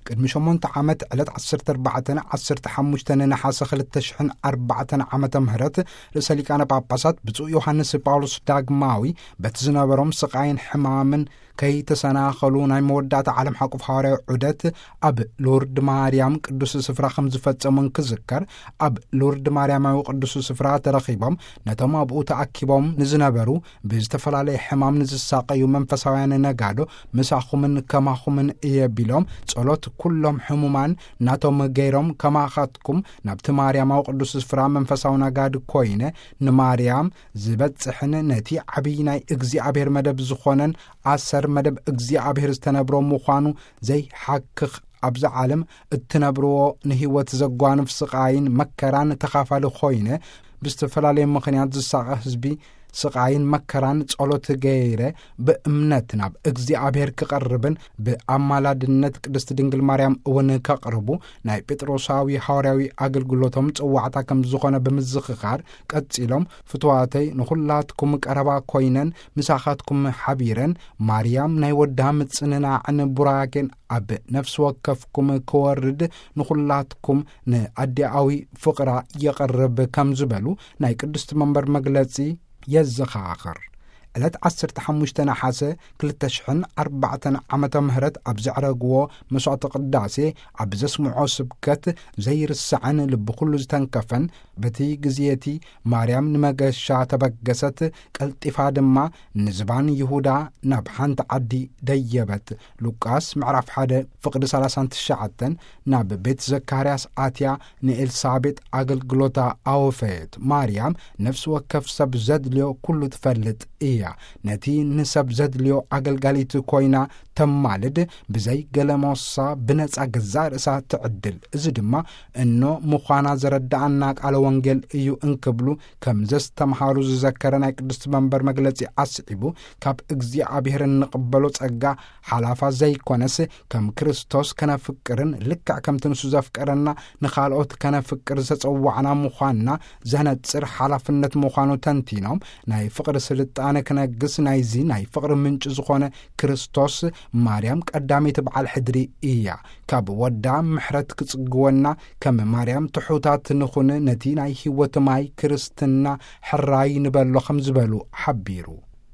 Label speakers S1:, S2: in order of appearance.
S1: ቅድሚ 8 ዓመት ዕለት 14 ነሓሰ 2004 ዓመተ ምህረት ርእሰ ሊቃነ ጳጳሳት ብፁዕ ዮሐንስ ጳውሎስ ዳግማዊ በቲ ዝነበሮም ስቃይን ሕማምን ከይተሰናኸሉ ናይ መወዳእታ ዓለም ሓቁፍ ሐዋርያዊ ዑደት ኣብ ሎርድ ማርያም ቅዱስ ስፍራ ከም ዝፈጸሙን ክዝከር ኣብ ሎርድ ማርያማዊ ቅዱስ ስፍራ ተረኺቦም ነቶም ኣብኡ ተኣኪቦም ንዝነበሩ ብዝተፈላለየ ሕማም ንዝሳቀዩ መንፈሳውያን ነጋዶ ምሳኹምን ከማኹምን እየቢሎም ጸሎት ኩሎም ሕሙማን ናቶም ገይሮም ከማኻትኩም ናብቲ ማርያማዊ ቅዱስ ስፍራ መንፈሳዊ ነጋድ ኮይነ ንማርያም ዝበጽሕን ነቲ ዓብይ ናይ እግዚአብሔር መደብ ዝኾነን ኣሰር መደብ እግዚአብሔር ዝተነብሮ ምዃኑ ዘይሓክኽ ኣብዛ ዓለም እትነብርዎ ንህይወት ዘጓንፍ ስቃይን መከራን ተኻፋሊ ኮይነ ብዝተፈላለየ ምኽንያት ዝሳቀ ህዝቢ ስቃይን መከራን ጸሎት ገይረ በእምነት ናብ እግዚአብሔር ክቐርብን በአማላድነት ቅድስት ድንግል ማርያም እውን ከቕርቡ ናይ ጴጥሮሳዊ ሐዋርያዊ አገልግሎቶም ጽዋዕታ ከም ዝኾነ ብምዝኽኻር ቀጺሎም ፍትዋተይ ንኹላትኩም ቀረባ ኮይነን ምሳኻትኩም ሓቢረን ማርያም ናይ ወዳ ምጽንናዕን ቡራኬን ኣብ ነፍሲ ወከፍኩም ክወርድ ንኹላትኩም ንኣዲኣዊ ፍቕራ የቐርብ ከም ዝበሉ ናይ ቅድስቲ መንበር መግለጺ የዘኻኽር ዕለት 15 ነሓሰ 2004 ዓመተ ምህረት ኣብ ዘዕረግዎ መስዋዕቲ ቅዳሴ ኣብ ዘስምዖ ስብከት ዘይርስዕን ልቢ ኩሉ ዝተንከፈን በቲ ግዜቲ ማርያም ንመገሻ ተበገሰት ቀልጢፋ ድማ ንዝባን ይሁዳ ናብ ሓንቲ ዓዲ ደየበት ሉቃስ ምዕራፍ 1 ፍቅዲ 39 ናብ ቤት ዘካርያስ ኣትያ ንኤልሳቤጥ አገልግሎታ ኣወፈየት ማርያም ነፍሲ ወከፍ ሰብ ዘድልዮ ኩሉ ትፈልጥ እያ ነቲ ንሰብ ዘድልዮ አገልጋሊት ኮይና ተማልድ ብዘይ ገለሞሳ ብነጻ ገዛእ ርእሳ ትዕድል እዚ ድማ እኖ ምዃና ዘረዳአና ቃለ ወንጌል እዩ እንክብሉ ከም ዘስተምሃሩ ዝዘከረ ናይ ቅድስቲ መንበር መግለጺ ኣስዒቡ ካብ እግዚአብሔር ንቕበሎ ጸጋ ሓላፋ ዘይኮነስ ከም ክርስቶስ ከነፍቅርን ልክዕ ከም ትንሱ ዘፍቀረና ንኻልኦት ከነፍቅር ዘጸዋዕና ምዃንና ዘነጽር ሓላፍነት ምዃኑ ተንቲኖም ናይ ፍቅሪ ስልጣነ ክነግስ ናይዚ ናይ ፍቅሪ ምንጭ ዝኾነ ክርስቶስ ማርያም ቀዳሚት በዓል ሕድሪ እያ ካብ ወዳ ምሕረት ክጽግወና ከም ማርያም ትሑታት ንኹን ነቲ ናይ ህይወት ማይ ክርስትና ሕራይ ንበሎ ከም ዝበሉ ሓቢሩ